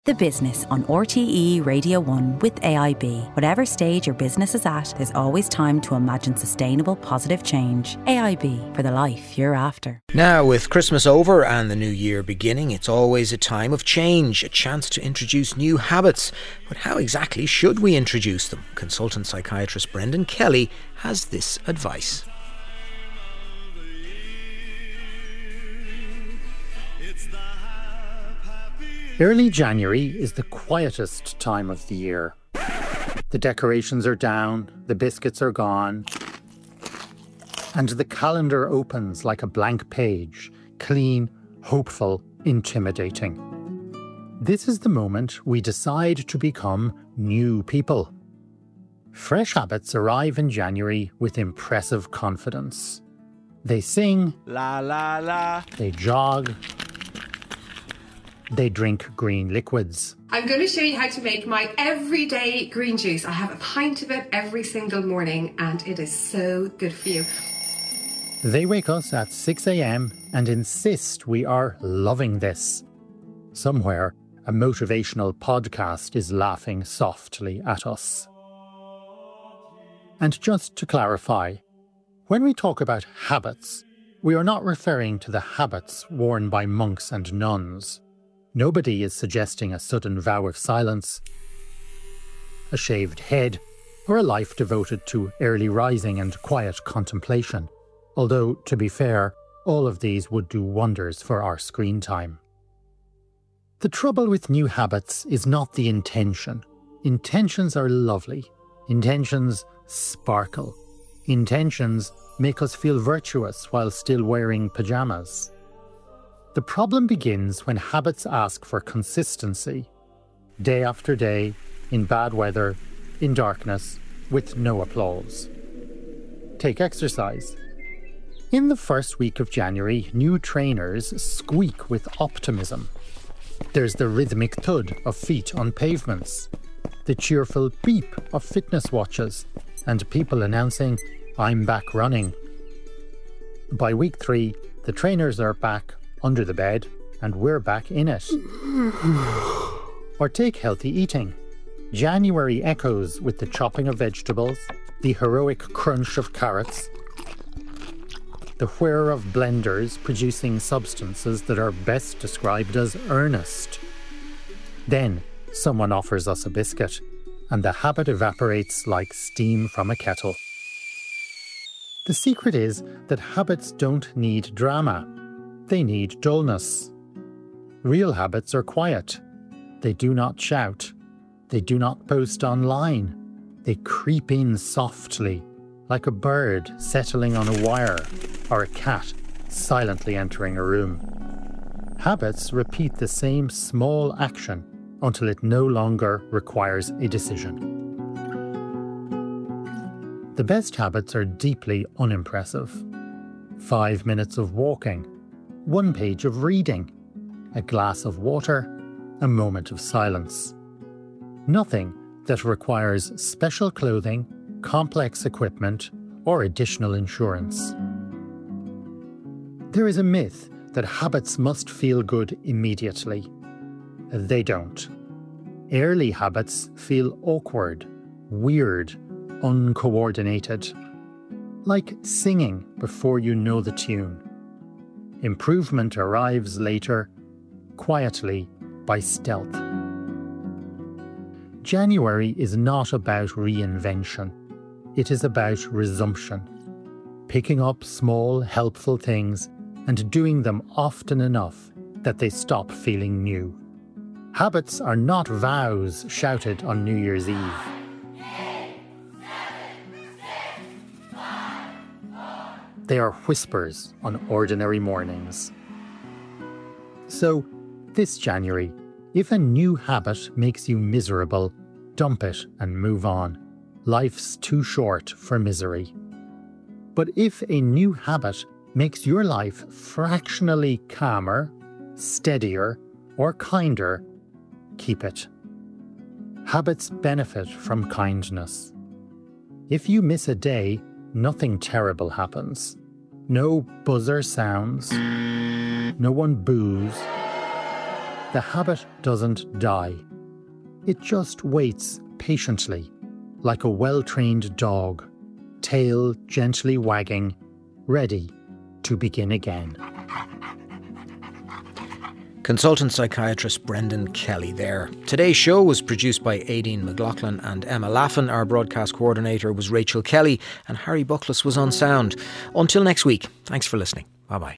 The Business on RTE Radio 1 with AIB. Whatever stage your business is at, there's always time to imagine sustainable, positive change. AIB, for the life you're after. Now, with Christmas over and the new year beginning, it's always a time of change, a chance to introduce new habits. But how exactly should we introduce them? Consultant psychiatrist Brendan Kelly has this advice. Early January is the quietest time of the year. The decorations are down, the biscuits are gone, and the calendar opens like a blank page, clean, hopeful, intimidating. This is the moment we decide to become new people. Fresh habits arrive in January with impressive confidence. They sing, la la la. They jog, they drink green liquids. I'm going to show you how to make my everyday green juice. I have a pint of it every single morning and it is so good for you. They wake us at 6 a.m. and insist we are loving this. Somewhere, a motivational podcast is laughing softly at us. And just to clarify, when we talk about habits, we are not referring to the habits worn by monks and nuns. Nobody is suggesting a sudden vow of silence, a shaved head, or a life devoted to early rising and quiet contemplation. Although, to be fair, all of these would do wonders for our screen time. The trouble with new habits is not the intention. Intentions are lovely. Intentions sparkle. Intentions make us feel virtuous while still wearing pyjamas. The problem begins when habits ask for consistency, day after day, in bad weather, in darkness, with no applause. Take exercise. In the first week of January, new trainers squeak with optimism. There's the rhythmic thud of feet on pavements, the cheerful beep of fitness watches, and people announcing, "I'm back running." By week 3, the trainers are back under the bed, and we're back in it. Or take healthy eating. January echoes with the chopping of vegetables, the heroic crunch of carrots, the whir of blenders producing substances that are best described as earnest. Then someone offers us a biscuit, and the habit evaporates like steam from a kettle. The secret is that habits don't need drama. They need dullness. Real habits are quiet. They do not shout. They do not post online. They creep in softly, like a bird settling on a wire, or a cat silently entering a room. Habits repeat the same small action until it no longer requires a decision. The best habits are deeply unimpressive. 5 minutes of walking, 1 page of reading, a glass of water, a moment of silence. Nothing that requires special clothing, complex equipment, or additional insurance. There is a myth that habits must feel good immediately. They don't. Early habits feel awkward, weird, uncoordinated. Like singing before you know the tune. Improvement arrives later, quietly, by stealth. January is not about reinvention. It is about resumption. Picking up small, helpful things and doing them often enough that they stop feeling new. Habits are not vows shouted on New Year's Eve. They are whispers on ordinary mornings. So, this January, if a new habit makes you miserable, dump it and move on. Life's too short for misery. But if a new habit makes your life fractionally calmer, steadier, or kinder, keep it. Habits benefit from kindness. If you miss a day, nothing terrible happens. No buzzer sounds. No one boos. the habit doesn't die. It just waits patiently, like a well-trained dog, tail gently wagging, ready to begin again. Consultant psychiatrist Brendan Kelly there. Today's show was produced by Aideen McLaughlin and Emma Laffin. Our broadcast coordinator was Rachel Kelly, and Harry Buckles was on sound. Until next week, thanks for listening. Bye-bye.